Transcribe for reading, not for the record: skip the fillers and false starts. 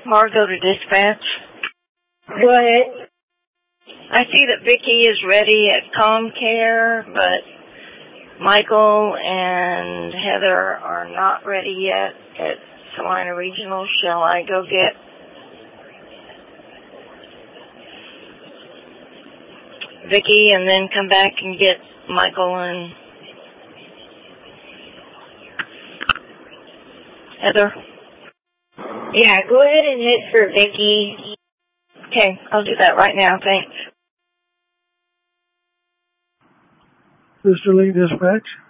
Margot to dispatch. Go ahead. I see that Vicki is ready at ComCare, but Michael and Heather are not ready yet at Salina Regional. Shall I go get Vicki and then come back and get Michael and Heather? Yeah, go ahead and hit for Vicki. Okay, I'll do that right now. Thanks. Mr. Lee, dispatch.